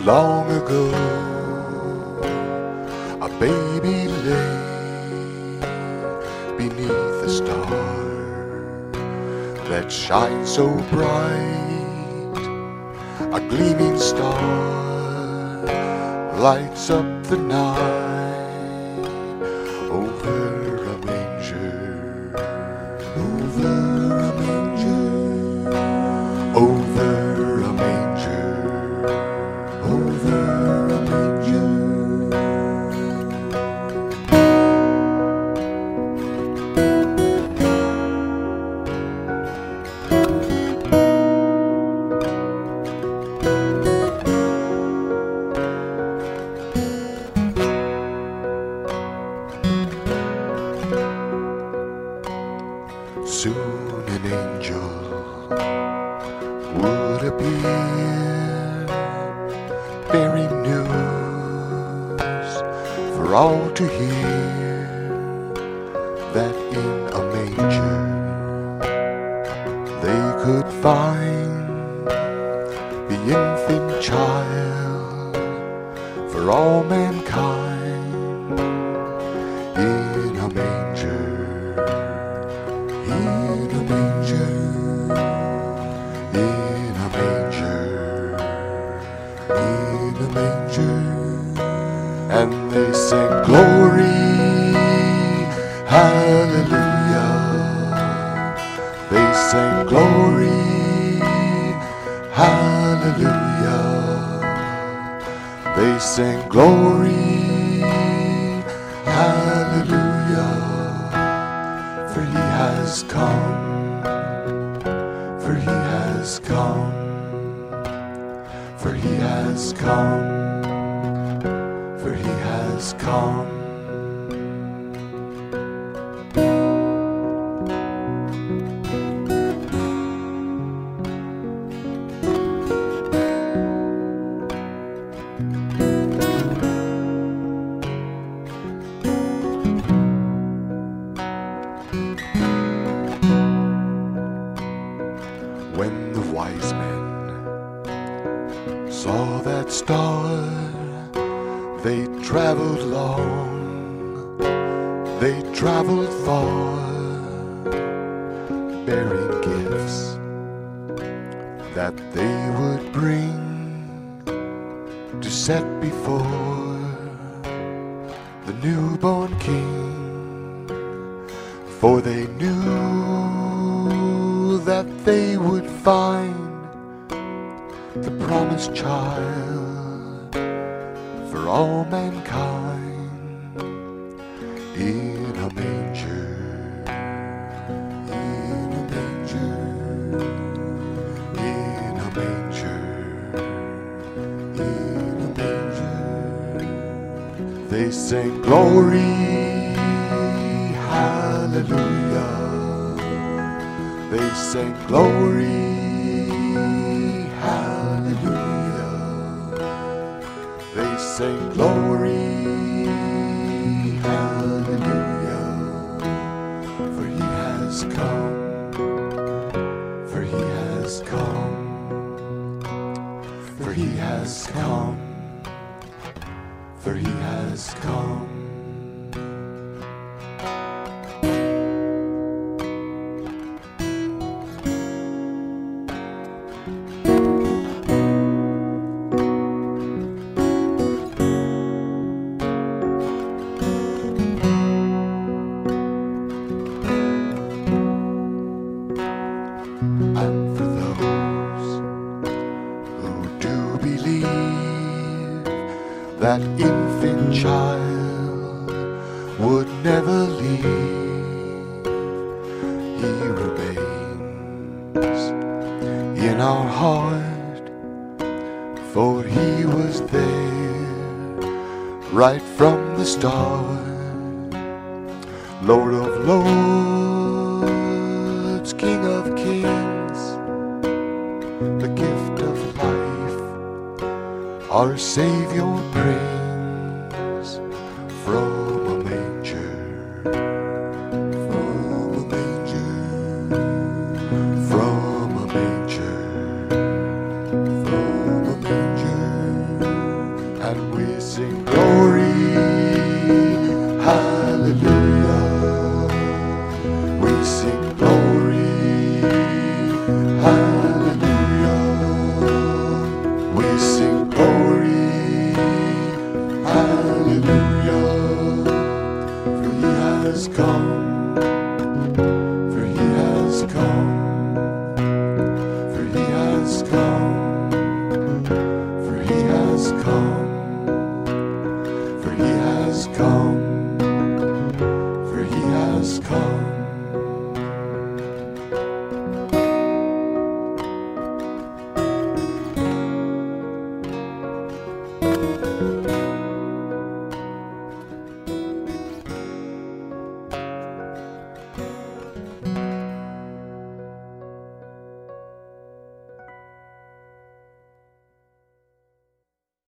Long ago, a baby lay beneath a star that shines so bright. A gleaming star lights up the night over a manger, over a manger, over a manger, over a manger. Soon an angel would appear, bearing news for all to hear, that in a manger they could find the infant child for all mankind. In a manger, in a manger, in a manger, in a manger. And they sang glory, hallelujah. They sang glory, hallelujah. They sang glory, hallelujah. For he has come, for he has come, for he has come, for he has come. When the wise men saw that star, they traveled long, they traveled far, bearing gifts that they would bring to set before the newborn king. For they knew that they would find the promised child for all mankind in a manger, in a manger, in a manger, in a manger. They sang glory, hallelujah. They sang glory, hallelujah. They sang glory, hallelujah. For he has come, for he has come, for he has come, for he has come. And for those who do believe that infant child would never leave, he remains in our heart, for he was there right from the start. Lord of lords, King of kings, the gift of life, our Savior brings from a manger, from a manger, from a manger, from a manger. has come, for he has come, for he has come, for he has come, for he has come.